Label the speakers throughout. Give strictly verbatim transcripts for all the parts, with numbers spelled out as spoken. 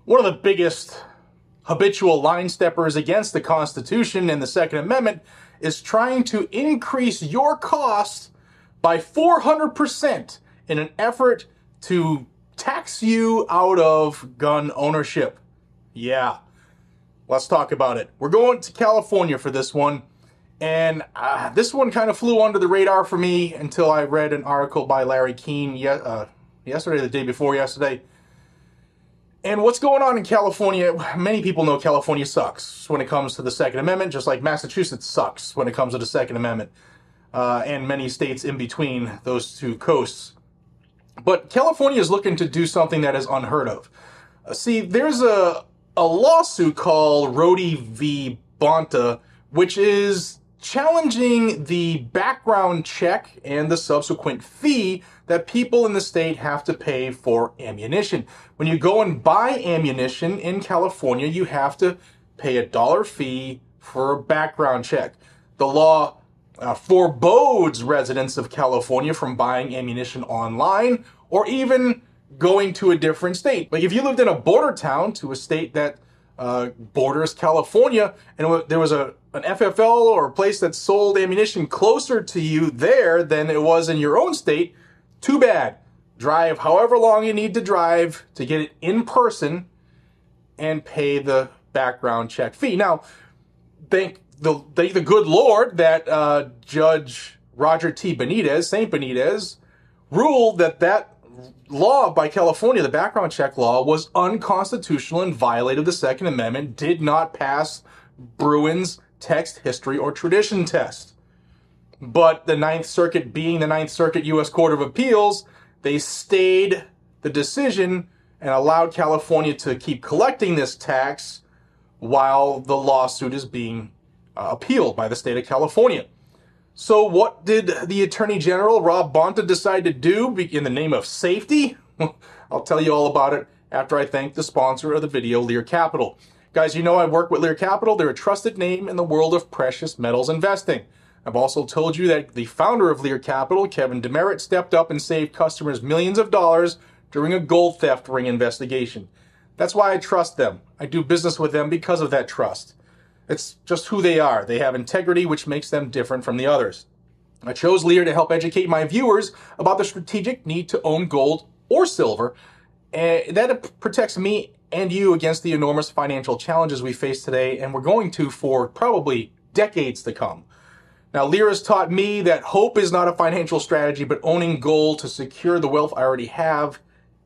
Speaker 1: One of the biggest habitual line steppers against the Constitution and the Second Amendment is trying to increase your costs by four hundred percent in an effort to tax you out of gun ownership. Yeah, let's talk about it. We're going to California for this one, and uh, this one kind of flew under the radar for me until I read an article by Larry Keane ye- uh, yesterday, the day before yesterday. And what's going on in California, many people know California sucks when it comes to the Second Amendment, just like Massachusetts sucks when it comes to the Second Amendment, uh, and many states in between those two coasts. But California is looking to do something that is unheard of. Uh, see, there's a, a lawsuit called Rody v. Bonta, which is challenging the background check and the subsequent fee that people in the state have to pay for ammunition. When you go and buy ammunition in California, you have to pay a dollar fee for a background check. The law uh, forebodes residents of California from buying ammunition online or even going to a different state. Like if you lived in a border town to a state that uh, borders California, and there was a an F F L or a place that sold ammunition closer to you there than it was in your own state, too bad. Drive however long you need to drive to get it in person and pay the background check fee. Now, thank the, thank the good Lord that uh, Judge Roger T. Benitez, Saint Benitez, ruled that that law by California, the background check law, was unconstitutional and violated the Second Amendment, did not pass Bruin's text, history, or tradition test. But the Ninth Circuit, being the Ninth Circuit U S Court of Appeals, they stayed the decision and allowed California to keep collecting this tax while the lawsuit is being uh, appealed by the state of California. So what did the Attorney General, Rob Bonta, decide to do in the name of safety? I'll tell you all about it after I thank the sponsor of the video, Lear Capital. Guys, you know I work with Lear Capital. They're a trusted name in the world of precious metals investing. I've also told you that the founder of Lear Capital, Kevin Demerit, stepped up and saved customers millions of dollars during a gold theft ring investigation. That's why I trust them. I do business with them because of that trust. It's just who they are. They have integrity, which makes them different from the others. I chose Lear to help educate my viewers about the strategic need to own gold or silver, and that protects me and you against the enormous financial challenges we face today, and we're going to for probably decades to come. Now, Lear has taught me that hope is not a financial strategy, but owning gold to secure the wealth I already have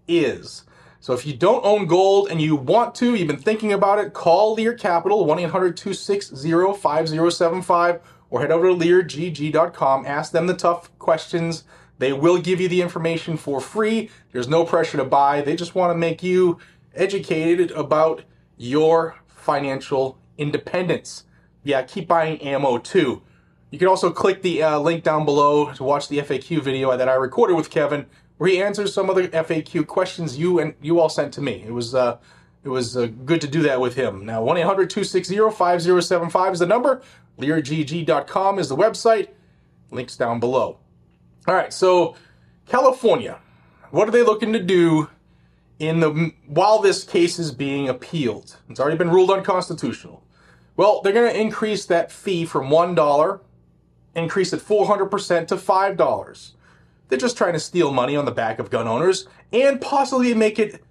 Speaker 1: is. So if you don't own gold and you want to, you've been thinking about it, call Lear Capital, one eight hundred, two six zero, five zero seven five, or head over to lear g g dot com. Ask them the tough questions. They will give you the information for free. There's no pressure to buy. They just want to make you educated about your financial independence. Yeah, keep buying ammo too. You can also click the uh, link down below to watch the F A Q video that I recorded with Kevin, where he answers some of the F A Q questions you and you all sent to me. It was uh, it was uh, good to do that with him. Now, one eight hundred, two six zero, five zero seven five is the number. lear g g dot com is the website. Links down below. All right, so California, what are they looking to do in the while this case is being appealed? It's already been ruled unconstitutional. Well, they're going to increase that fee from one dollar, increase it four hundred percent to five dollars. They're just trying to steal money on the back of gun owners and possibly make it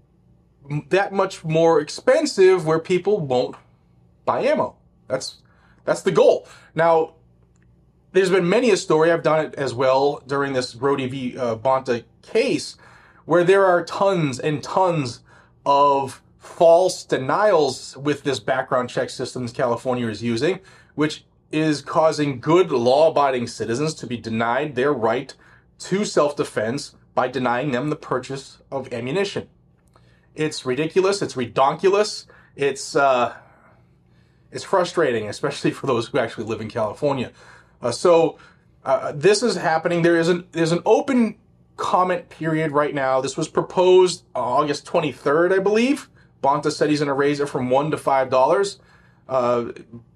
Speaker 1: that much more expensive where people won't buy ammo. That's that's the goal. Now, there's been many a story, I've done it as well during this Rody v. Uh, Bonta case, where there are tons and tons of false denials with this background check system California is using, which is causing good law-abiding citizens to be denied their right to self-defense by denying them the purchase of ammunition. It's ridiculous. It's redonkulous. It's uh, it's frustrating, especially for those who actually live in California. Uh, so uh, this is happening. There is an there's an open comment period right now. This was proposed August twenty-third, I believe. Bonta said he's going to raise it from one to five dollars. Uh,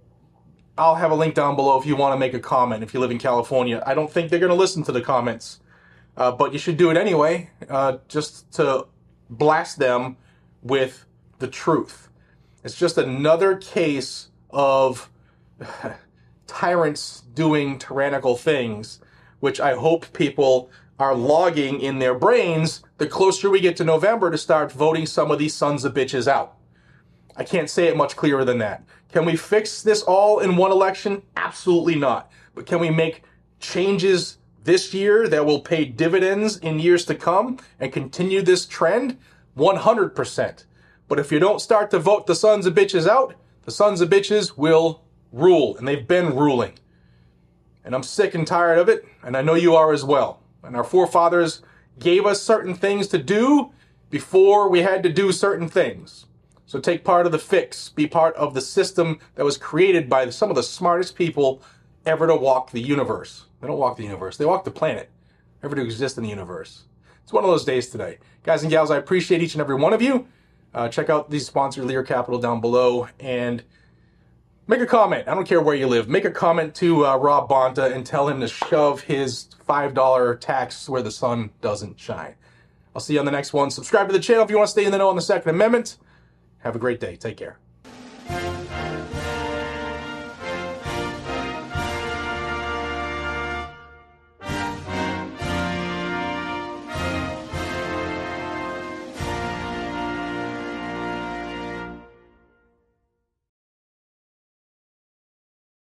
Speaker 1: I'll have a link down below if you want to make a comment if you live in California. I don't think they're going to listen to the comments, uh, but you should do it anyway, uh, just to blast them with the truth. It's just another case of tyrants doing tyrannical things, which I hope people are logging in their brains the closer we get to November to start voting some of these sons of bitches out. I can't say it much clearer than that. Can we fix this all in one election? Absolutely not. But can we make changes this year that will pay dividends in years to come and continue this trend? one hundred percent. But if you don't start to vote the sons of bitches out, the sons of bitches will rule, and they've been ruling. And I'm sick and tired of it, and I know you are as well. And our forefathers gave us certain things to do before we had to do certain things. So take part of the fix. Be part of the system that was created by some of the smartest people ever to walk the universe. They don't walk the universe. They walk the planet, ever to exist in the universe. It's one of those days today. Guys and gals, I appreciate each and every one of you. Uh, check out the sponsor, Lear Capital, down below. And make a comment. I don't care where you live. Make a comment to uh, Rob Bonta and tell him to shove his five dollar tax where the sun doesn't shine. I'll see you on the next one. Subscribe to the channel if you want to stay in the know on the Second Amendment. Have a great day. Take care.